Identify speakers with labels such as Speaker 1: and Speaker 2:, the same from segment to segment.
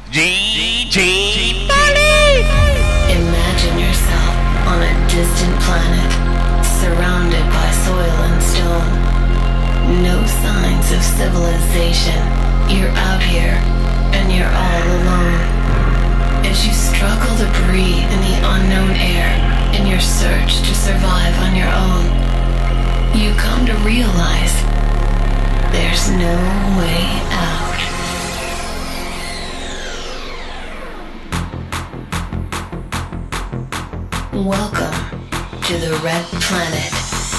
Speaker 1: GG Party!
Speaker 2: Imagine yourself on a distant planet, surrounded by soil and stone. No signs of civilization. You're out here, and you're all alone. As you struggle to breathe in the unknown air, in your search to survive on your own, you come to realize there's no way out. Welcome to the Red Planet.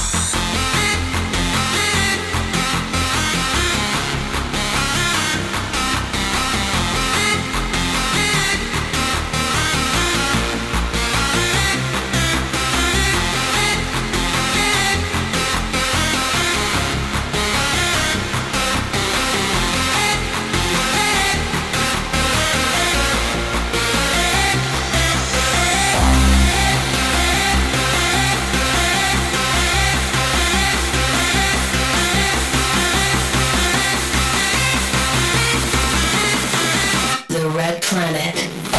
Speaker 2: Planet.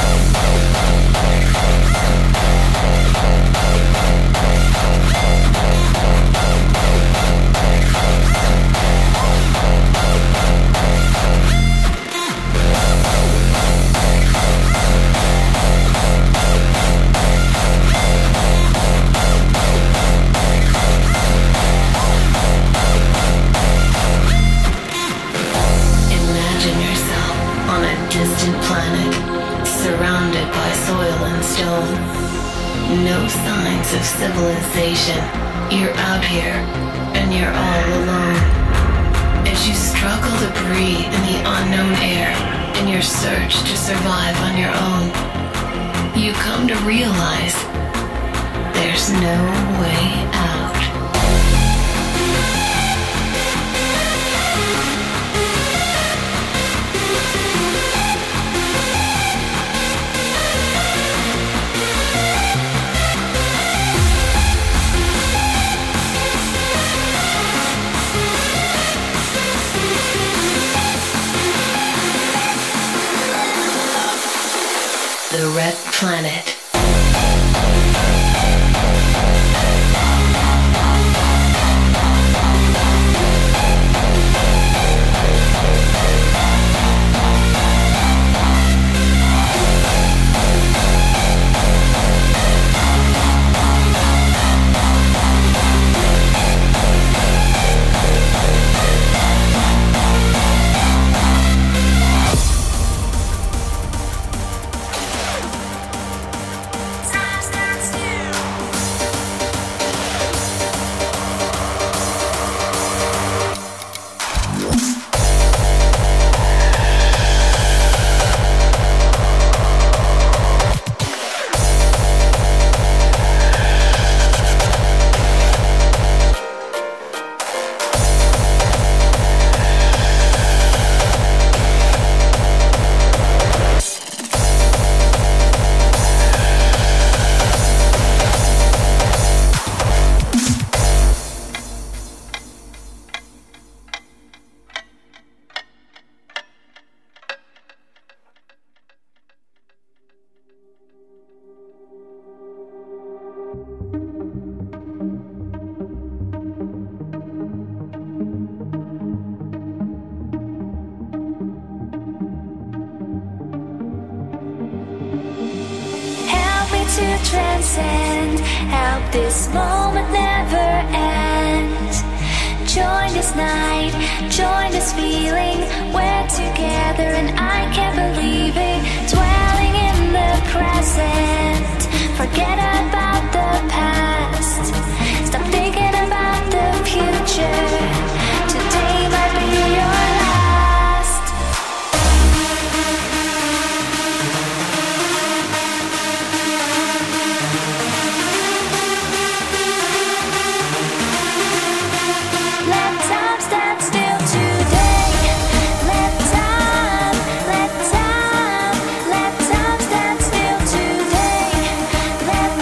Speaker 2: Imagine yourself on a distant planet, surrounded by soil and stone. No signs of civilization. You're out here, and you're all alone. As you struggle to breathe in the unknown air, in your search to survive on your own, you come to realize there's no way out. The Red Planet.
Speaker 3: To transcend, help this moment never end. Join this night, join this feeling. We're together and I can't believe it. Dwelling in the present, forget about the past. Stop thinking about the future. Today might be your last. Let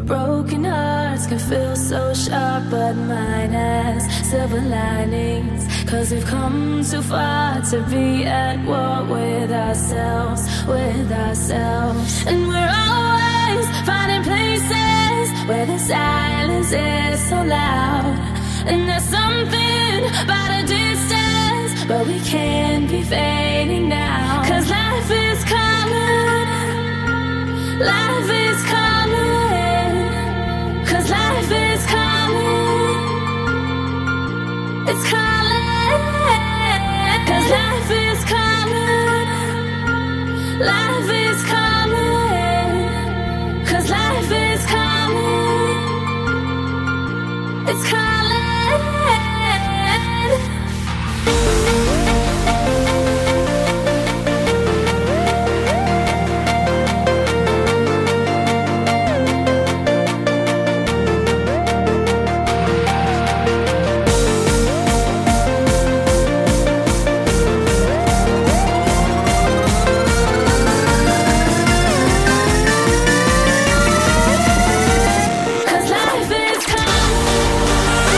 Speaker 3: Broken hearts can feel so sharp, but mine has silver linings. 'Cause we've come too far to be at war with ourselves, with ourselves. And we're always finding places where the silence is so loud. And there's something about a distance, but we can't be fading now. 'Cause life is coming, life is coming. 'Cause life is coming, it's calling. 'Cause life is coming, life is coming. 'Cause life is coming, it's calling. Cause life is coming.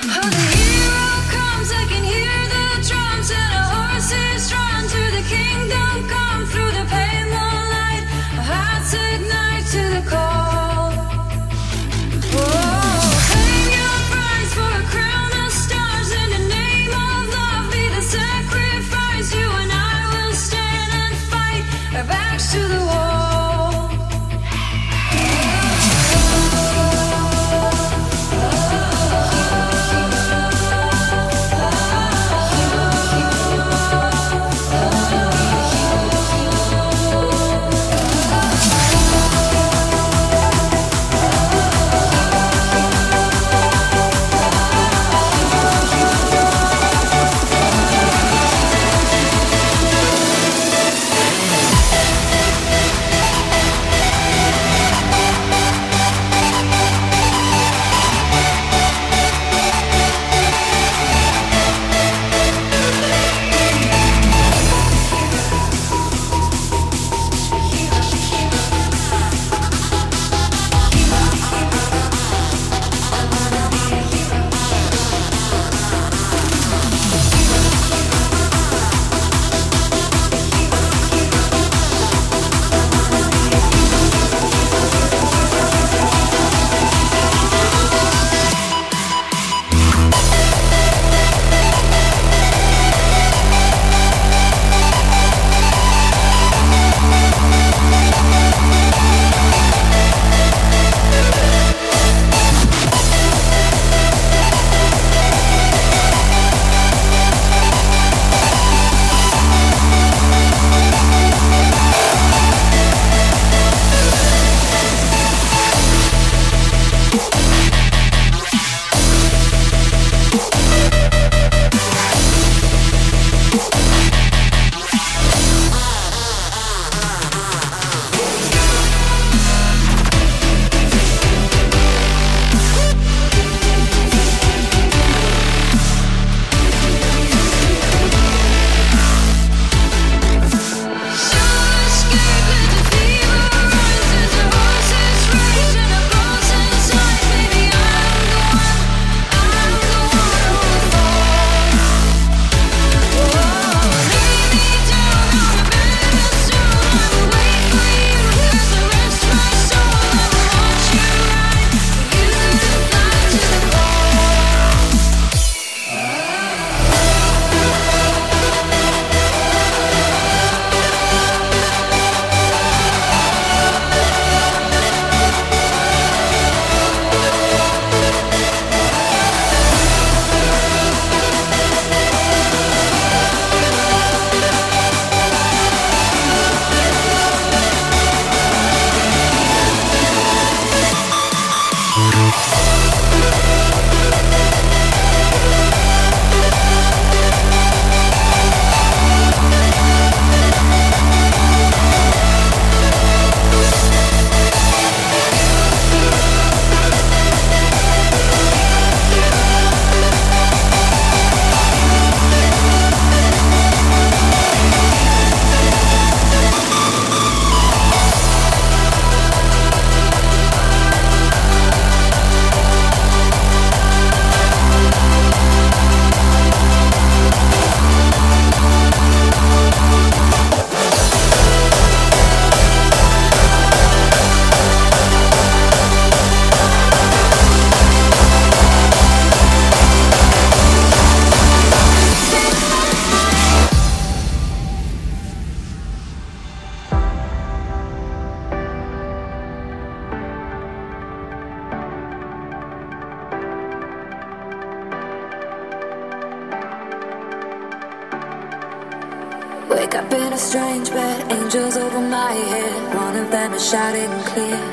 Speaker 1: Wake up in a strange bed, angels over my head. One of them is shouting clear.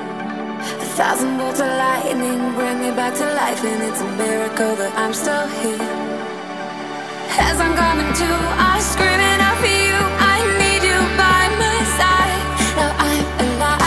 Speaker 1: 1,000 bolts of lightning bring me back to life, and it's a miracle that I'm still here. As I'm coming to, I'm screaming out for you. I need you by my side. Now I'm alive.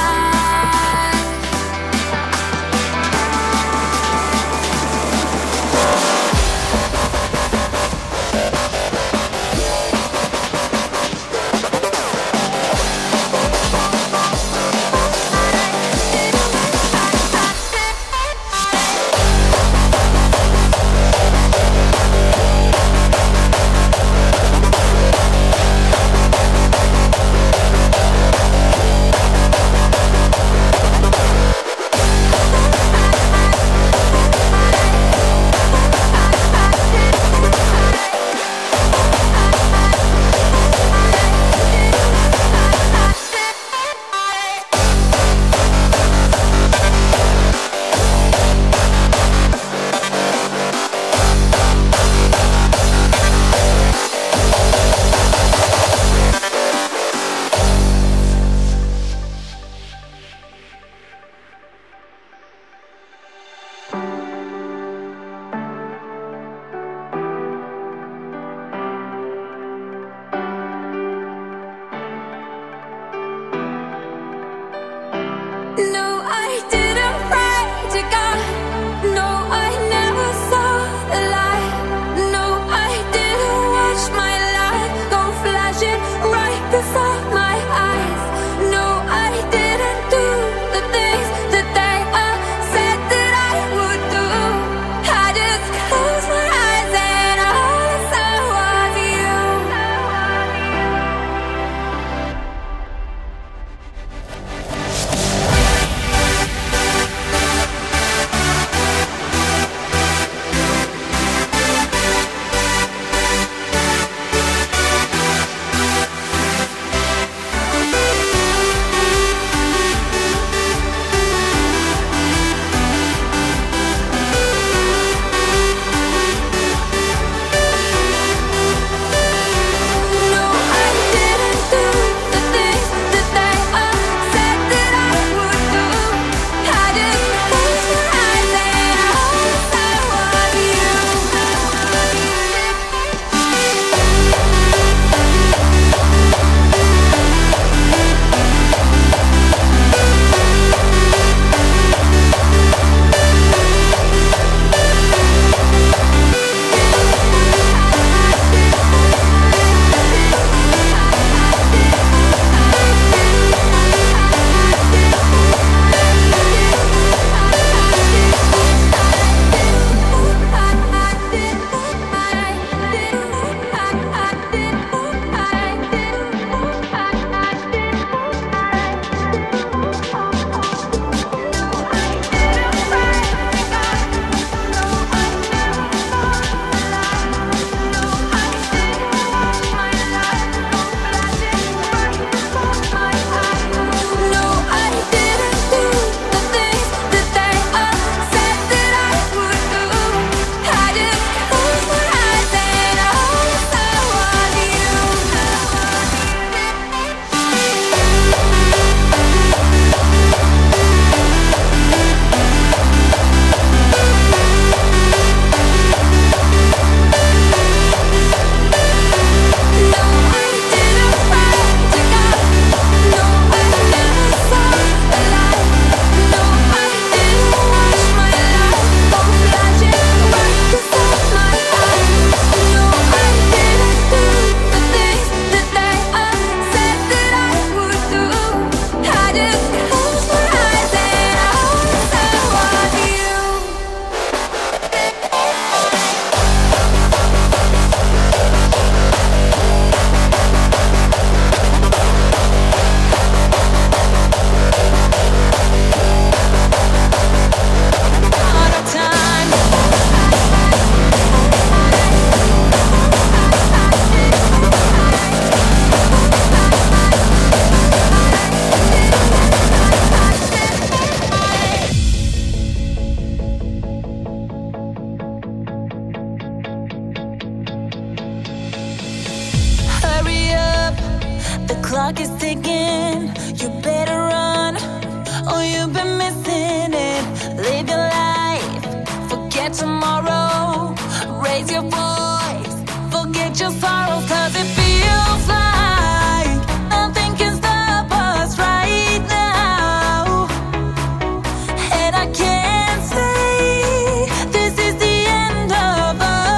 Speaker 4: clock is ticking. You better run, or you've been missing it. Live your life, forget tomorrow. Raise your voice, forget your sorrows, 'cause it feels like nothing can stop us right now. And I can't say this is the end of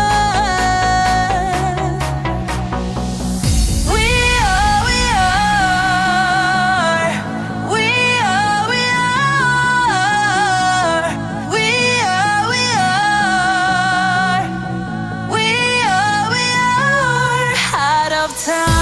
Speaker 4: us. We are, we are, we are, we are, we are, we are, we are, we are out of time.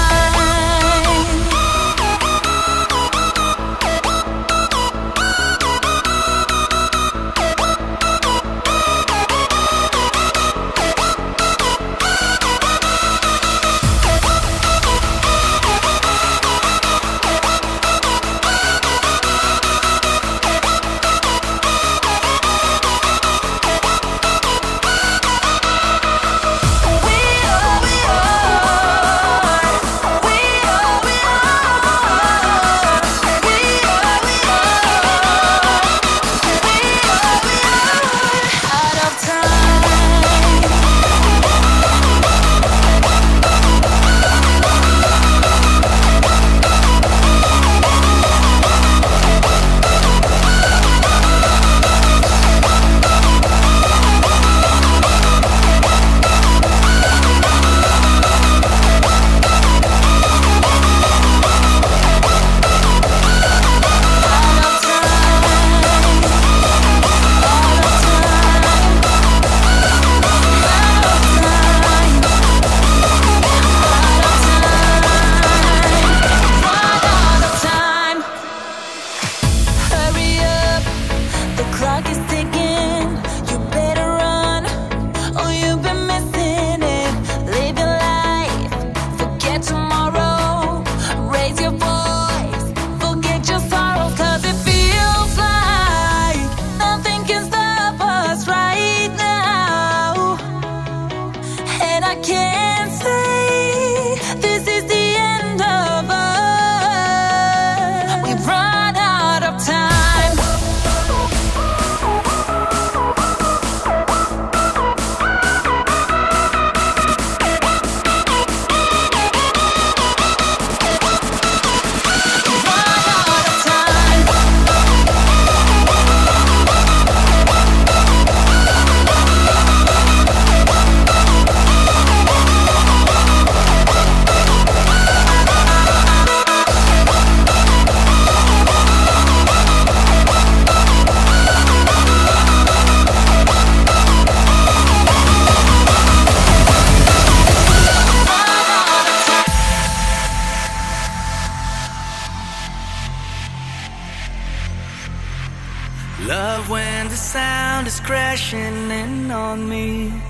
Speaker 5: Love when the sound is crashing in on me.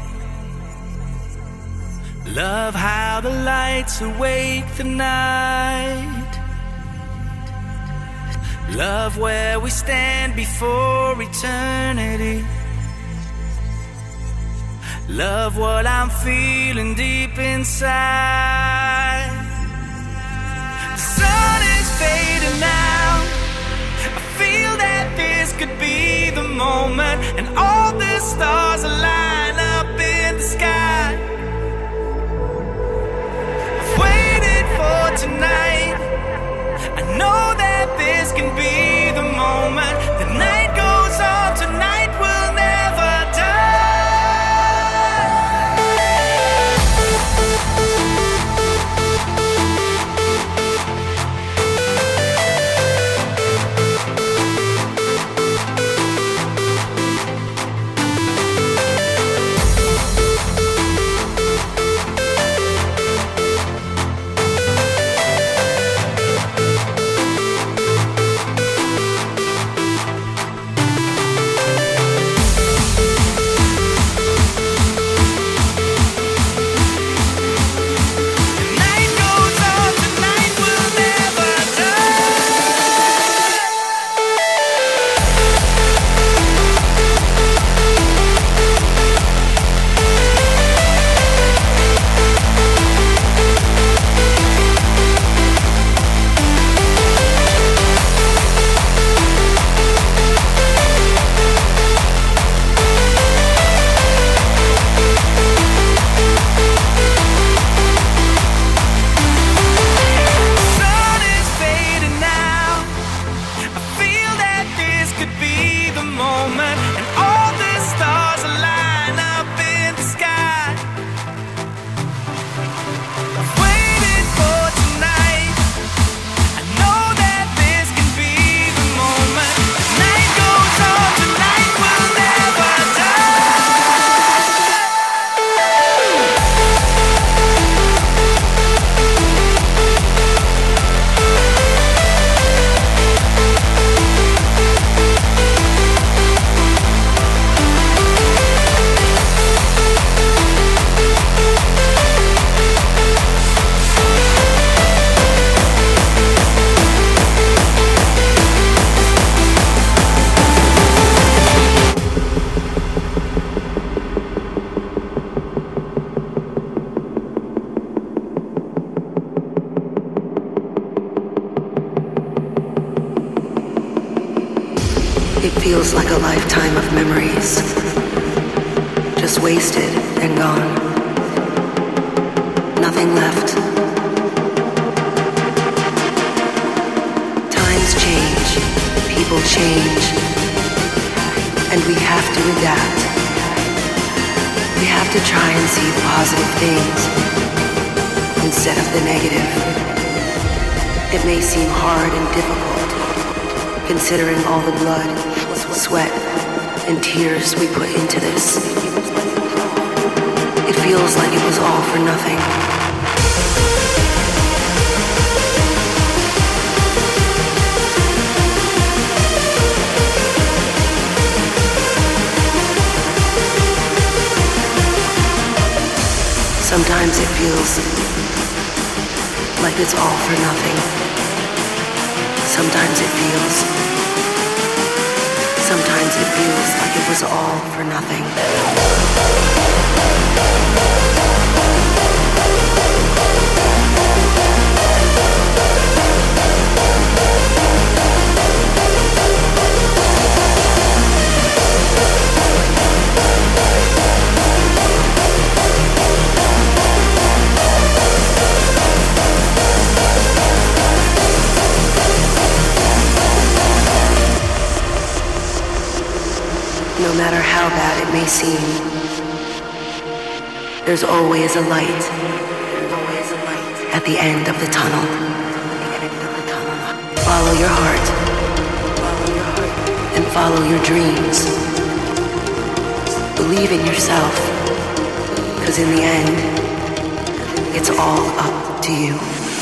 Speaker 5: Love how the lights awake the night. Love where we stand before eternity. Love what I'm feeling deep inside. The sun is fading now. I feel that this could be the moment, and all the stars align up in the sky. I've waited for tonight. I know that this can be the moment. The night goes on, tonight will never die.
Speaker 6: feels like a lifetime of memories, just wasted and gone. Nothing left. Times change, people change, and we have to adapt. We have to try and see the positive things instead of the negative. It may seem hard and difficult, considering all the blood, sweat, and tears we put into this. It feels like it was all for nothing. Sometimes it feels like it's all for nothing. Sometimes it feels like it was all for nothing. No matter how bad it may seem, there's always a light at the end of the tunnel. Follow your heart and follow your dreams. Believe in yourself, because in the end, it's all up to you.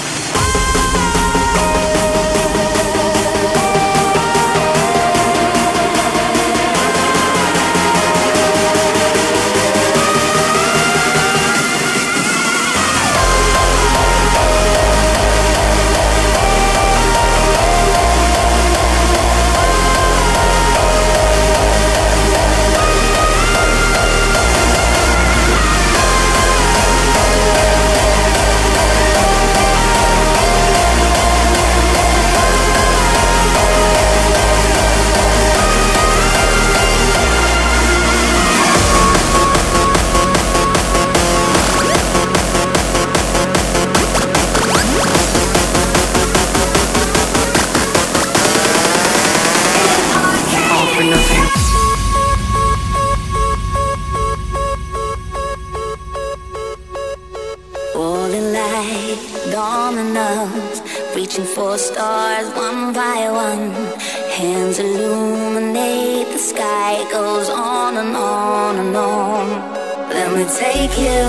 Speaker 3: Reaching for stars one by one. Hands illuminate the sky. It goes on and on and on. Let me take you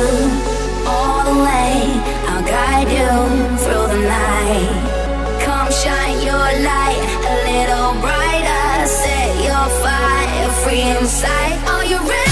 Speaker 3: all the way. I'll guide you through the night. Come shine your light a little brighter. Set your fire free inside. Are you ready?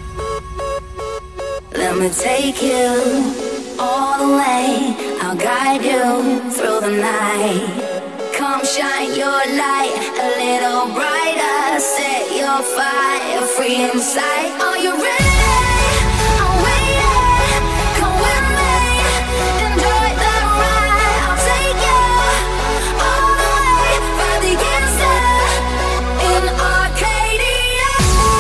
Speaker 3: Take you all the way. I'll guide
Speaker 1: guide you through the night. Come shine your light a little brighter. Set your fire free inside. Are you ready? I'm waiting. Come with me. Enjoy the ride. I'll take you all the way. Find the answer in Arcadia.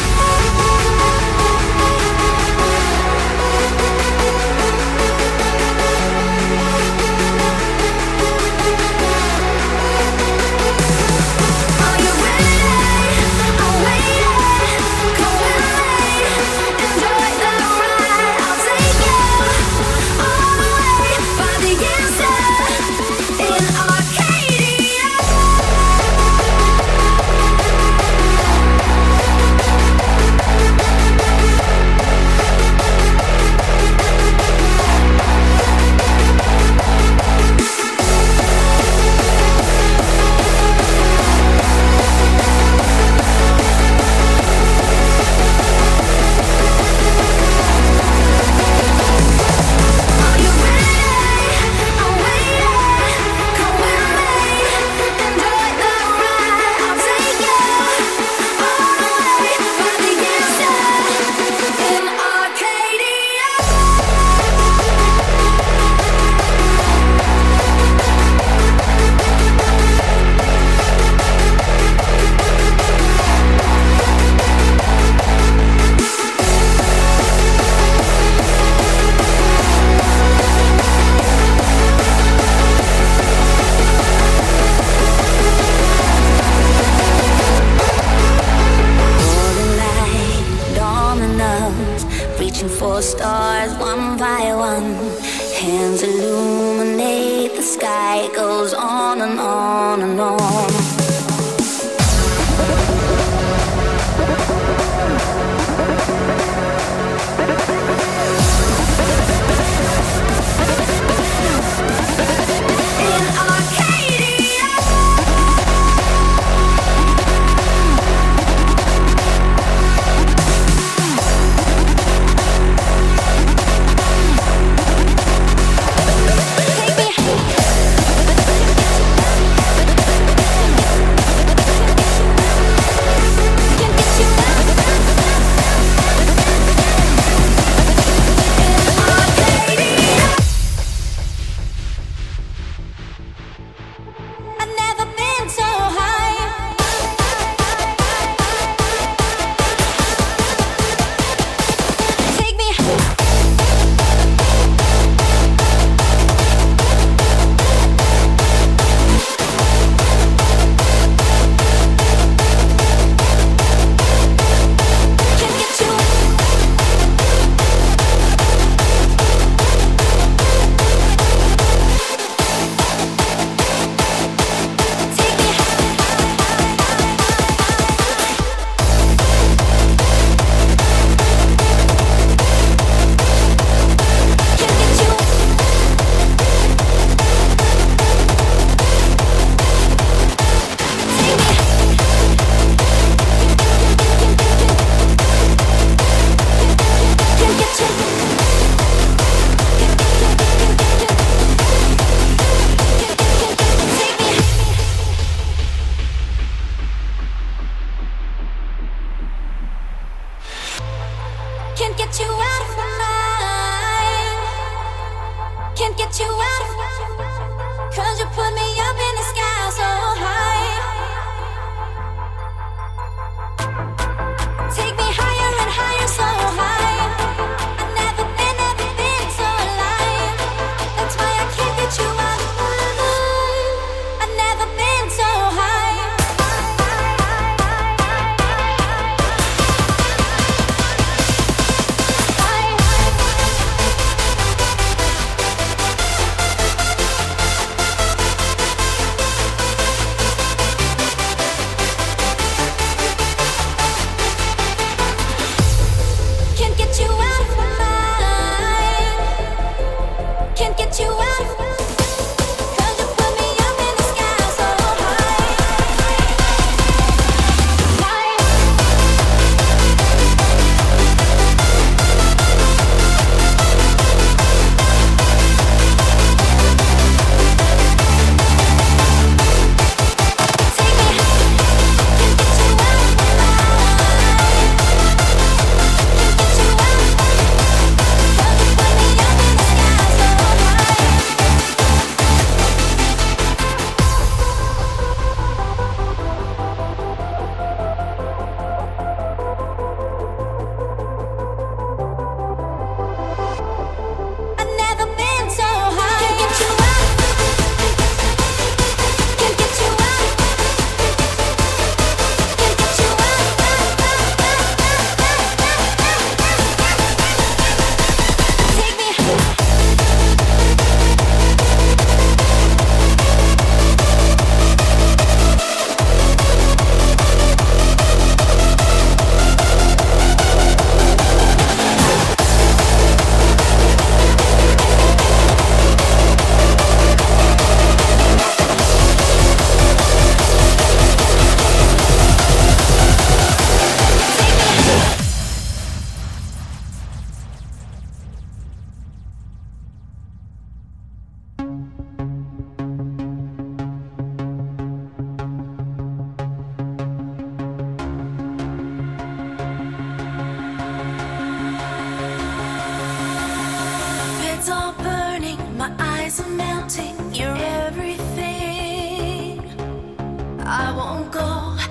Speaker 1: Are you ready? I'm waiting. Come with me. Enjoy the ride. I'll take you all the way. Find the answer in Arcadia. Are you ready? I'm waiting. Come with me. Enjoy the ride. I'll take you all the way. Find the answer in Arcadia. Golden light, dominoes, reaching for stars one by one. Hands illuminate the sky. It goes on and on and on. In Arcadia. I've never been so high. Take me Can't get you. Take me Can't get you. Take me Can't get you. Take me Can't get you out of my mind. Can't get you out of 'cause you put me up in the sky so high. Take me higher and higher so high. I've never been so alive. That's why I can't get you out of my mind. I've never been so high.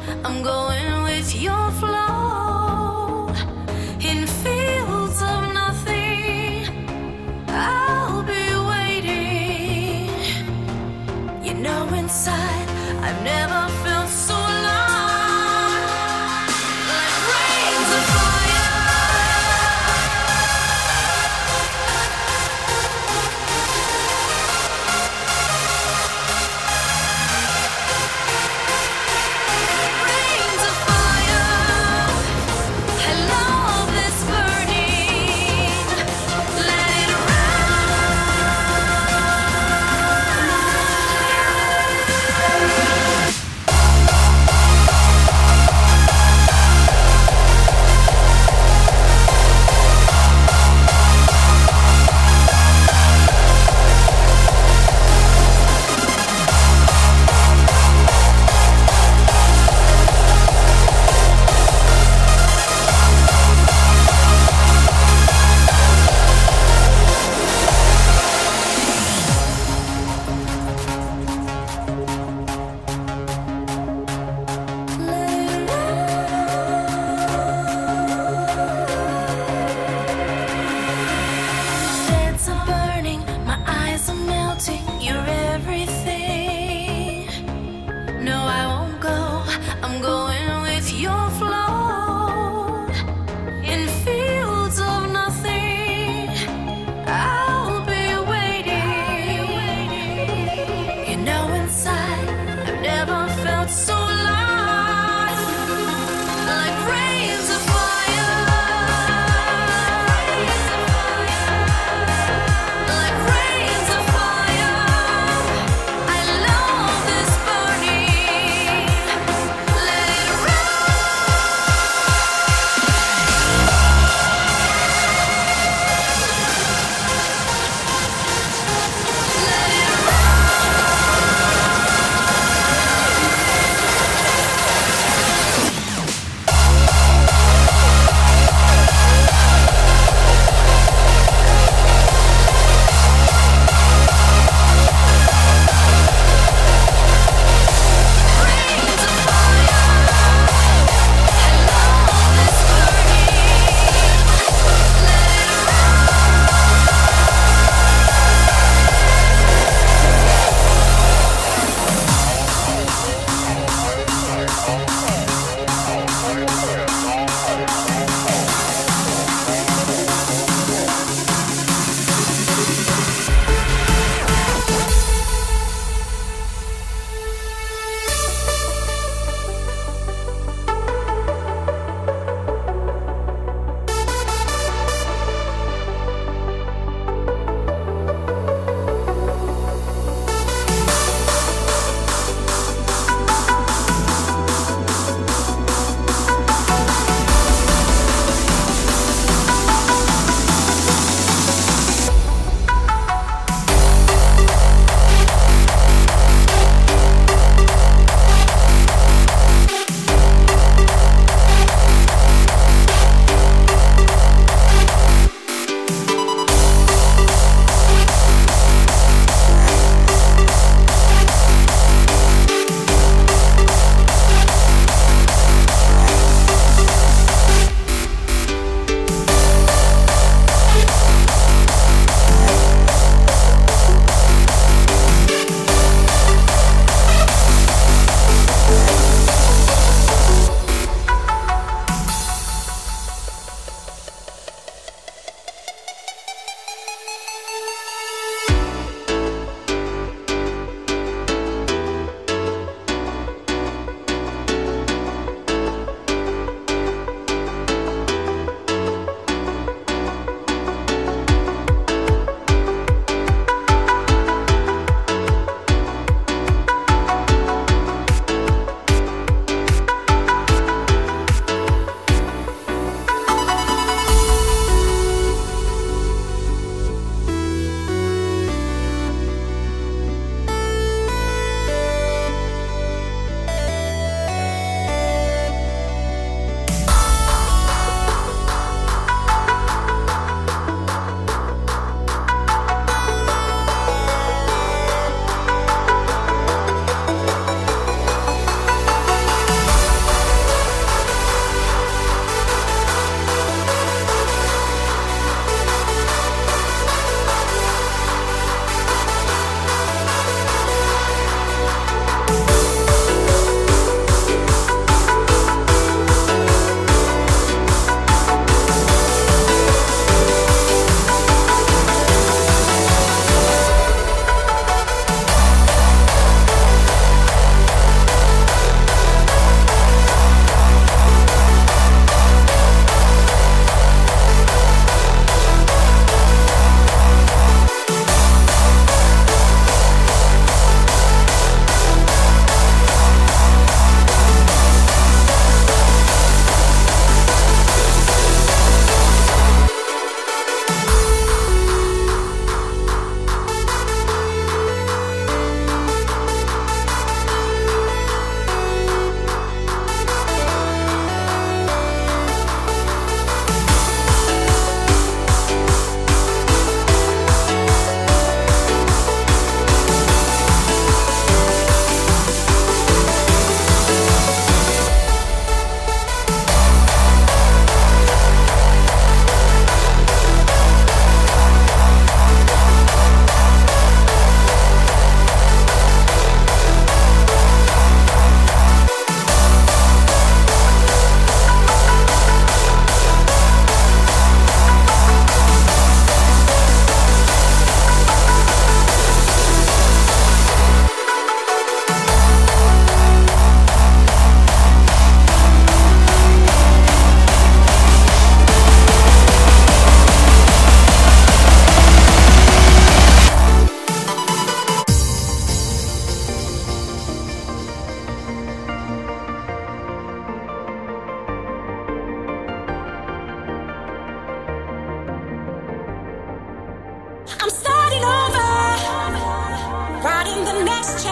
Speaker 1: I'm going with your flow. In fields of nothing, I'll be waiting. You know, inside, I've never felt so alive. Like rains of fire. Rains of fire.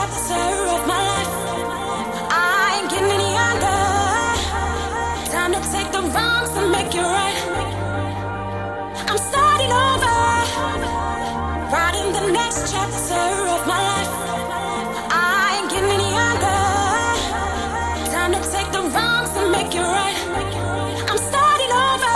Speaker 4: chapter of my life. I ain't getting any younger. Time to take the wrongs and make it right. I'm starting over, writing the next chapter of my life. I ain't getting any younger. Time to take the wrongs and make it right. I'm starting over.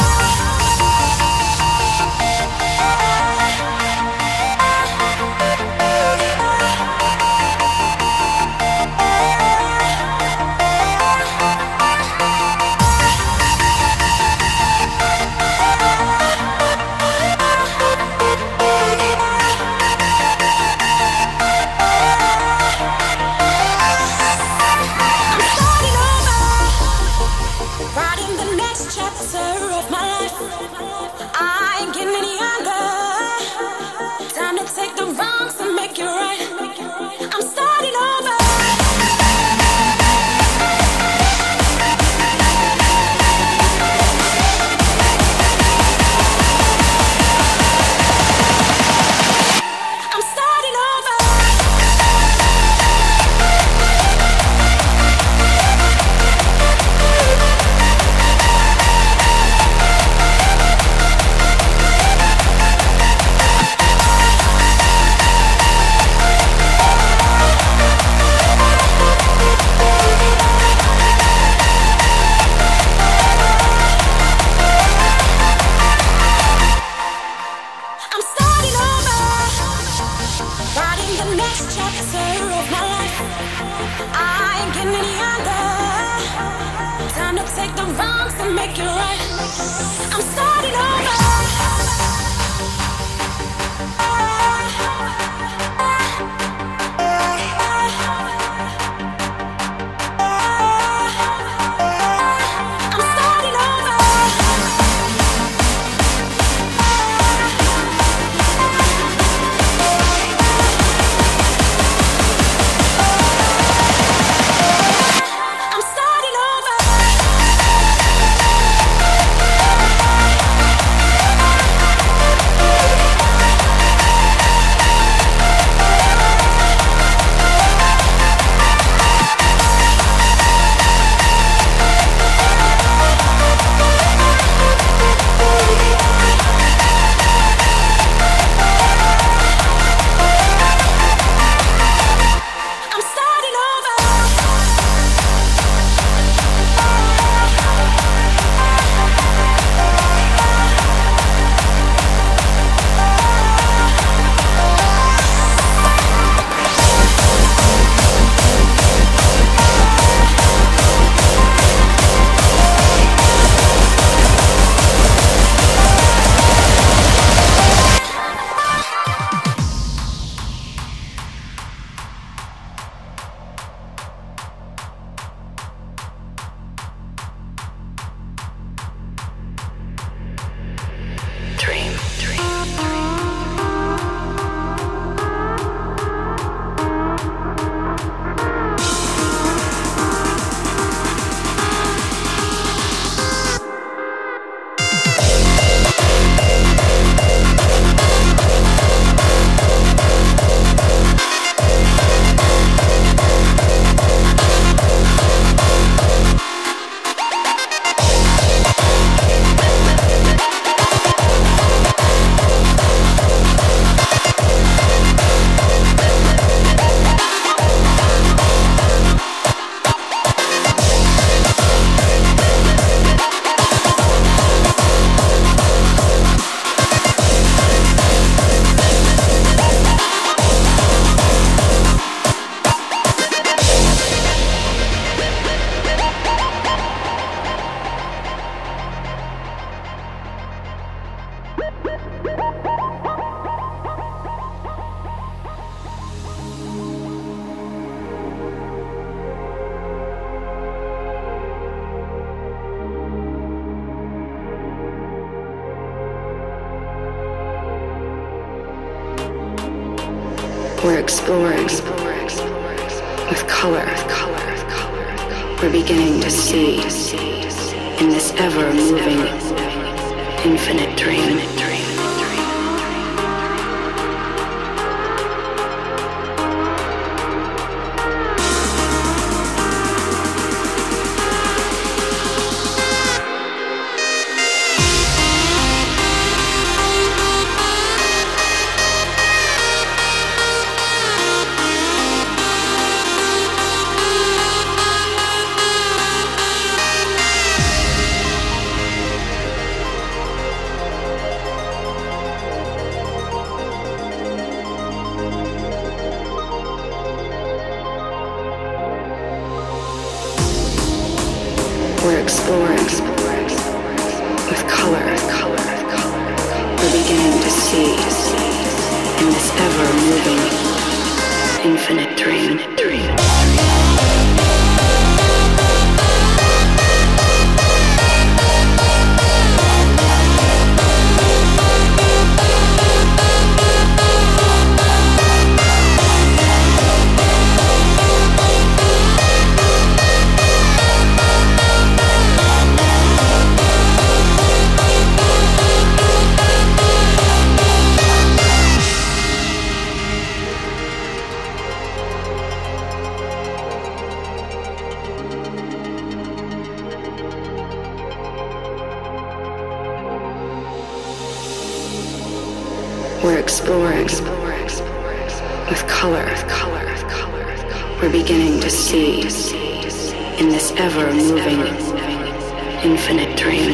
Speaker 6: We're exploring with color. We're beginning to see in this ever-moving, infinite dream. We're exploring with color. We're beginning to see in this ever-moving, infinite dream. We're exploring with color. We're beginning to see in this ever-moving, infinite dream.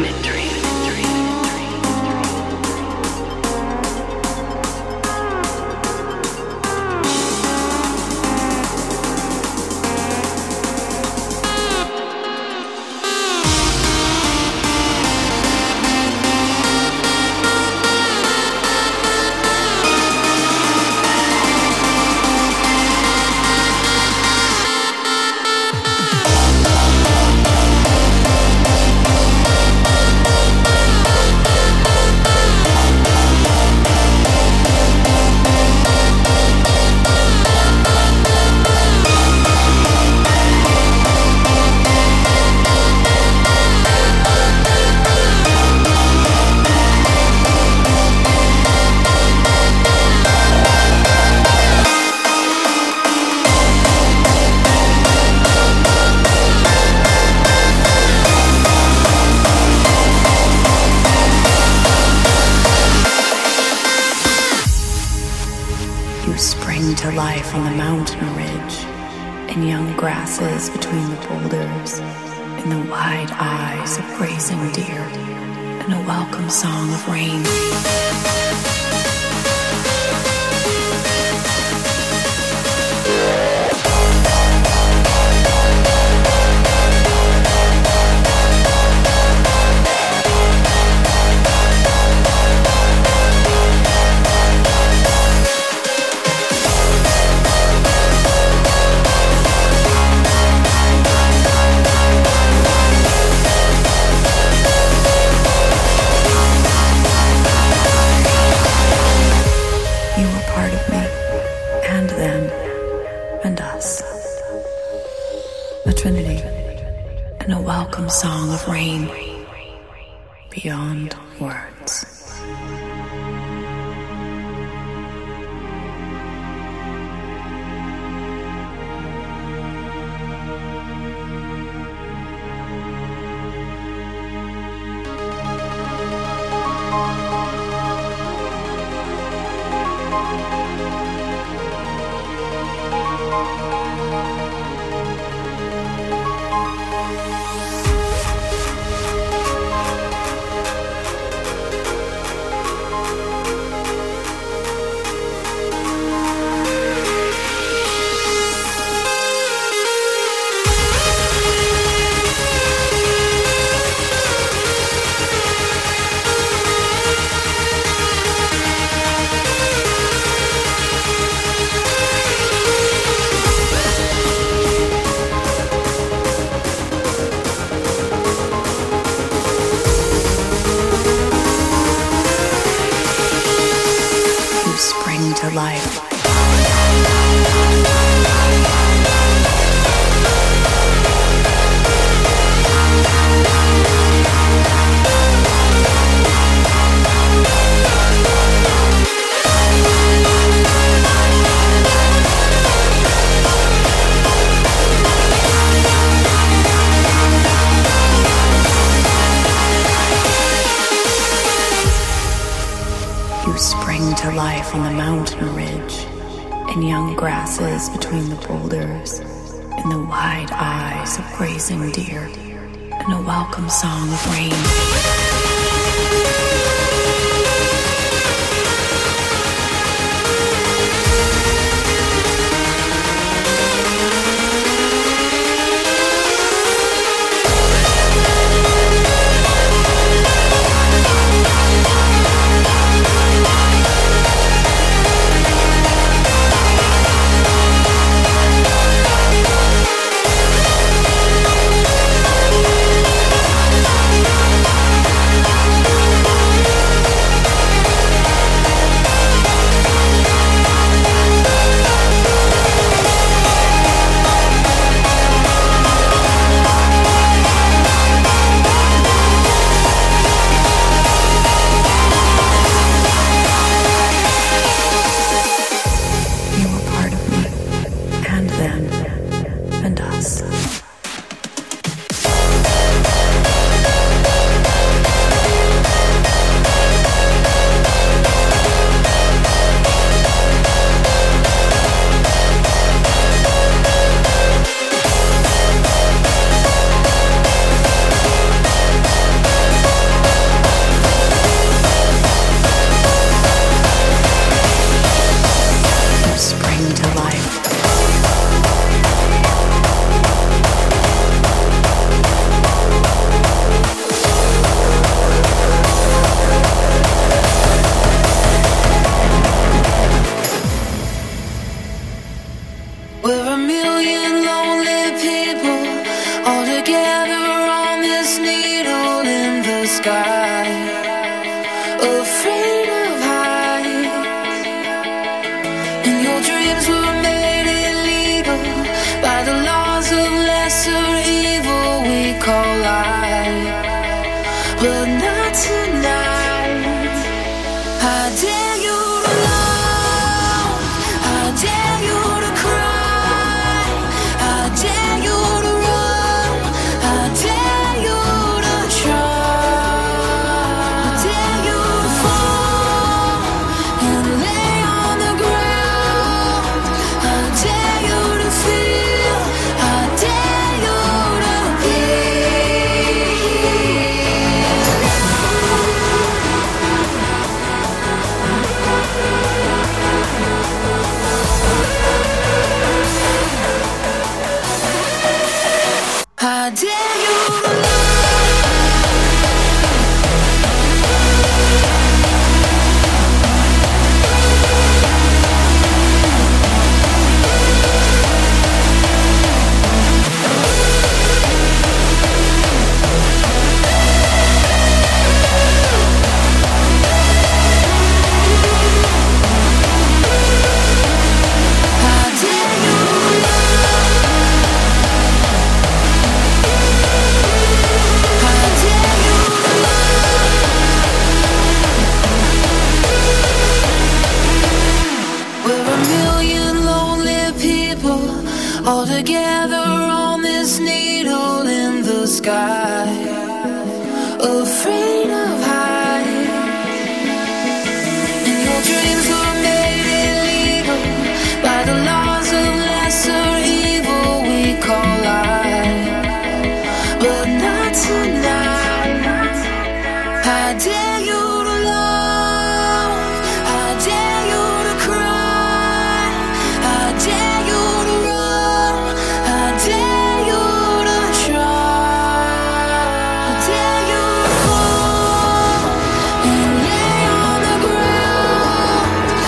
Speaker 7: To life on the mountain ridge, in young grasses between the boulders, in the wide eyes of grazing deer, and a welcome song of rain. Song of rain beyond words. Life. You spring to life on the mountain ridge, in young grasses between the boulders, in the wide eyes of grazing deer, and a welcome song of rain.
Speaker 1: sky, afraid of heights. And your dreams were made illegal by the laws of lesser evil we call life. But not tonight. I dare you to love, I dare you to cry, I dare you to run, I dare you to try, I dare you to fall and lay on the ground, I dare you to feel, I dare you to be. I dare you to love. All together on this needle in the sky, afraid of heights. And your dreams were made illegal by the laws of lesser evil we call life. But not tonight. I dare you to love, I dare you to cry, I dare you to run, I dare you to try, I dare you to fall and lay on the ground,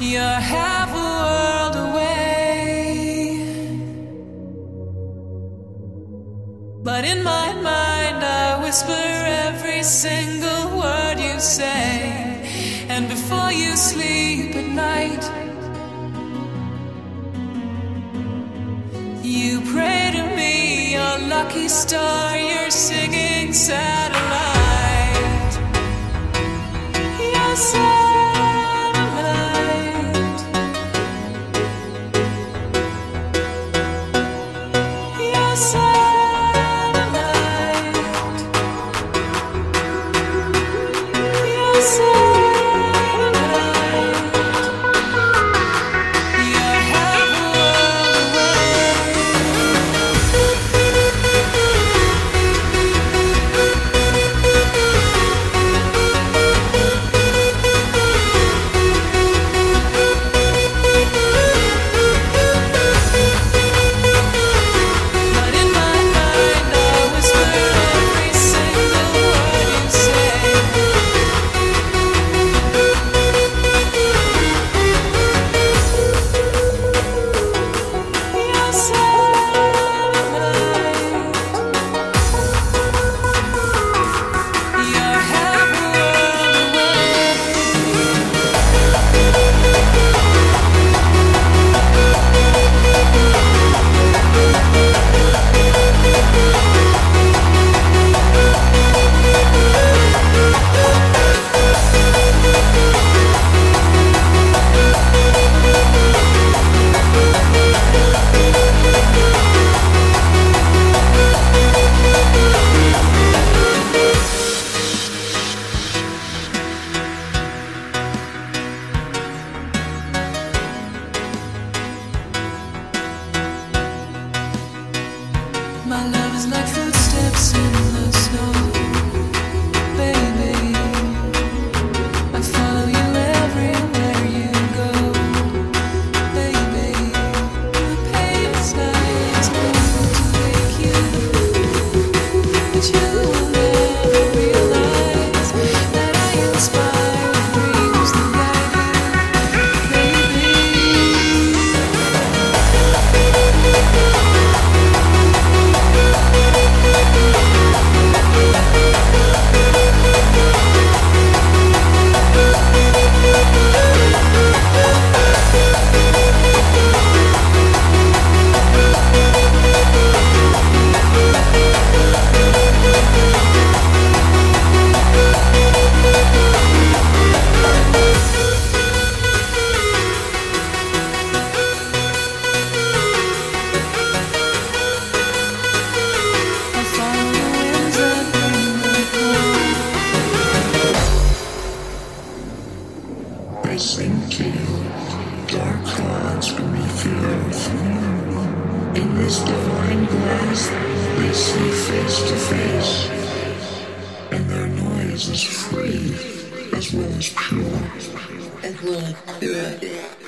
Speaker 4: You're half a world away, but in my mind I whisper every single word you say. And before you sleep at night, you pray to me, your lucky star, your singing satellite. Your satellite. Your satellite. Your satellite.
Speaker 8: As well as pure. As well as pure.